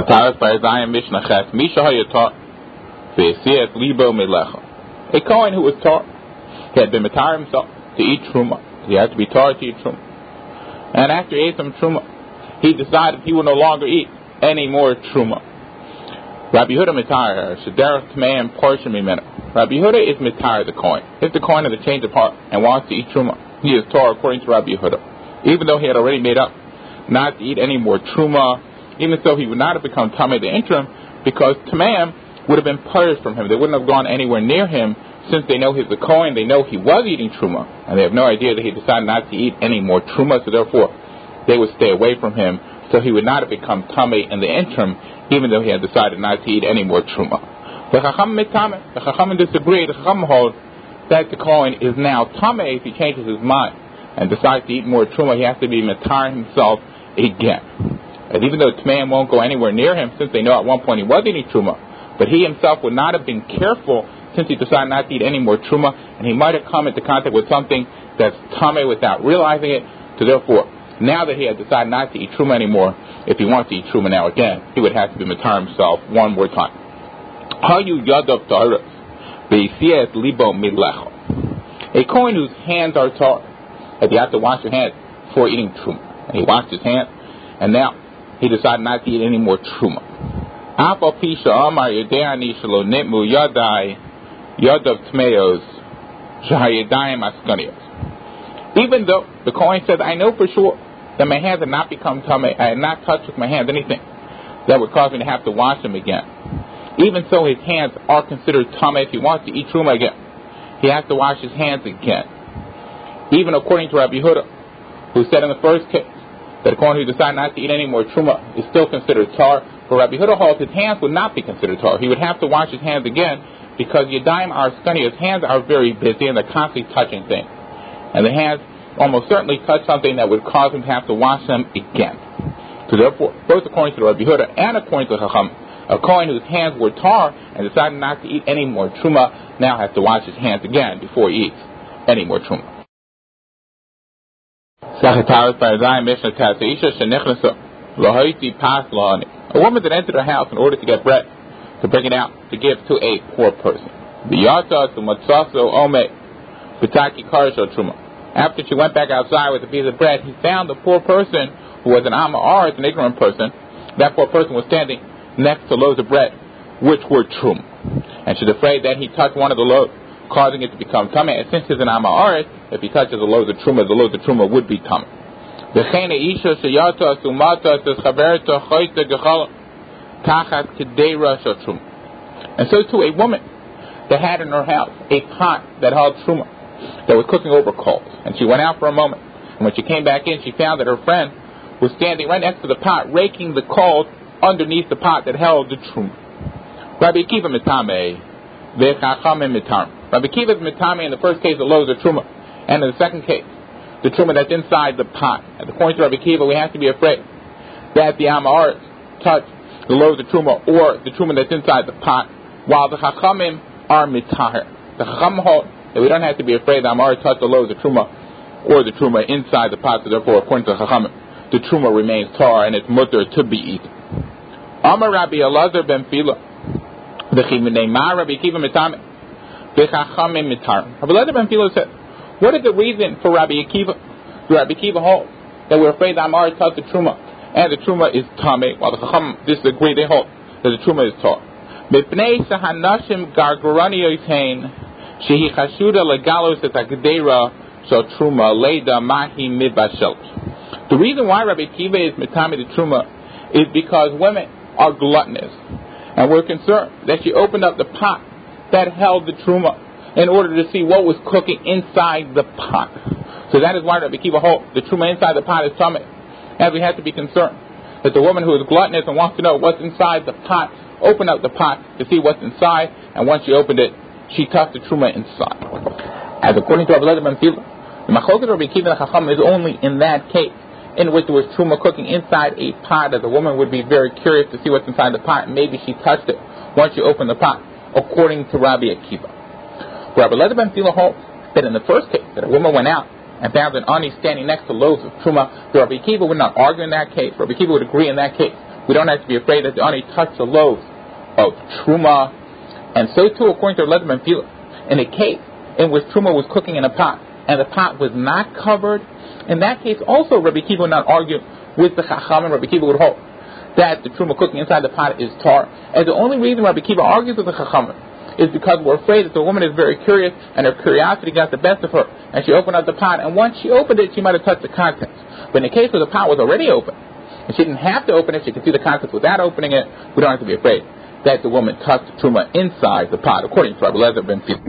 Taras Barzayim Mishnah Ches Misha Hayatar Ve'esiyas Libo Melecha. A Kohen who was taught, he had been matar himself to eat truma. He had to be taught to eat truma. And after he ate some truma, he decided he would no longer eat any more truma. Rabbi Yehuda matar Shederach Tmeim Portion Mimena. Rabbi Yehuda is matar the Kohen. If the Kohen has a change of heart and wants to eat truma, he is taught according to Rabbi Yehuda. Even though he had already made up not to eat any more truma, even so he would not have become tamei the interim, because Tmeim would have been purged from him. They wouldn't have gone anywhere near him, since they know he's the Kohen. They know he was eating truma, and they have no idea that he decided not to eat any more truma. So therefore, they would stay away from him. So he would not have become tamei in the interim, even though he had decided not to eat any more truma. The Chachamim disagree. The Chachamim hold that the Kohen is now tamei if he changes his mind and decides to eat more truma. He has to be matar himself again. And even though Tmeim won't go anywhere near him, since they know at one point he was eating truma, but he himself would not have been careful since he decided not to eat any more truma, and he might have come into contact with something that's tamei without realizing it. So therefore, now that he had decided not to eat truma anymore, if he wants to eat truma now again, he would have to be matar himself one more time. Hayu yadav taharas ve'isiyas libo milecha. A Kohen whose hands are tar, that you have to wash your hands before eating truma, and he washed his hands, and now he decided not to eat any more truma. Even though the Kohen says, I know for sure that my hands have not become tamei, I had not touched with my hands anything that would cause me to have to wash them again. Even so, his hands are considered tamei. If he wants to eat truma again, he has to wash his hands again. Even according to Rabbi Yehuda, who said in the first case that a Kohen who decided not to eat any more truma is still considered tar, for Rabbi Yehuda holds his hands would not be considered tar. He would have to wash his hands again, because Yadayim are skani. His hands are very busy and they're constantly touching things. And the hands almost certainly touch something that would cause him to have to wash them again. So therefore, both according to Rabbi Yehuda and according to Chacham, a Kohen whose hands were tar and decided not to eat any more truma now has to wash his hands again before he eats any more truma. A woman that entered her house in order to get bread, to bring it out to give to a poor person. After she went back outside with a piece of bread, he found the poor person who was an Am Ha'aretz, an ignorant person. That poor person was standing next to loaves of bread, which were truma. And she's afraid that he touched one of the loaves, causing it to become tamei. And since he's an Am Ha'aretz, if he touches the loaves of truma would be tamei. And so too, a woman that had in her house a pot that held truma, that was cooking over coals, and she went out for a moment, and when she came back in, she found that her friend was standing right next to the pot, raking the coals underneath the pot that held the truma. Rabbi Akiva mitamei, ve'chachamim mitam. Rabbi Akiva is mitamei in the first case, the loaves of truma, and in the second case, the truma that's inside the pot. And according to Rabbi Akiva, we have to be afraid that the Am Ha'aretz touch the loaves of truma or the truma that's inside the pot, while the chachamim are mitaher. The chachamim hold that we don't have to be afraid that Am Ha'aretz touch the loaves of truma or the truma inside the pot. So therefore, according to the chachamim, the truma remains tar and it's mutter to be eaten. Amar Rabbi Elazar ben Fila, v'chiminei Rabbi Akiva mitame, v'chachamim mitar. Rabbi Elazar ben Fila said, what is the reason for Rabbi Akiva? Rabbi Akiva holds that we're afraid that Am Ha'aretz touched the truma, and the truma is tamei, while the chachamim disagree. They hold that the truma is tar. Mipnei sahanashim gargurani yosein shehi chashuda legalos et hagdera shel truma leida mahi mibashel. The reason why Rabbi Akiva is mitame the truma is because women are gluttonous, and we're concerned that she opened up the pot that held the truma in order to see what was cooking inside the pot. So that is why Rabbi Akiva holds the truma inside the pot is tamei, and we have to be concerned that the woman who is gluttonous and wants to know what's inside the pot, open up the pot to see what's inside, and once she opened it, she touched the truma inside. As according to Rabbi Elazar ben Fila, the machloket of Rabbi Akiva and Chacham is only in that case in which there was truma cooking inside a pot, that the woman would be very curious to see what's inside the pot, and maybe she touched it once she opened the pot, according to Rabbi Akiva. Rabbi Elazar ben Fila holds that in the first case, that a woman went out and found an ani standing next to loaves of truma, Rabbi Akiva would not argue in that case. Rabbi Akiva would agree in that case we don't have to be afraid that they only touch the loaves of Truma. And so too, according to Eliezer ben Phila, in a case in which Truma was cooking in a pot, and the pot was not covered, in that case also Rabbi Akiva would not argue with the Chachamim. Rabbi Akiva would hold that the Truma cooking inside the pot is tar. And the only reason Rabbi Akiva argues with the Chachamim is because we're afraid that the woman is very curious, and her curiosity got the best of her, and she opened up the pot, and once she opened it, she might have touched the contents. But in the case where the pot was already open, and she didn't have to open it, she could see the contents without opening it, we don't have to be afraid that the woman touched Truma inside the pot, according to Rabbi Eliezer ben Phila.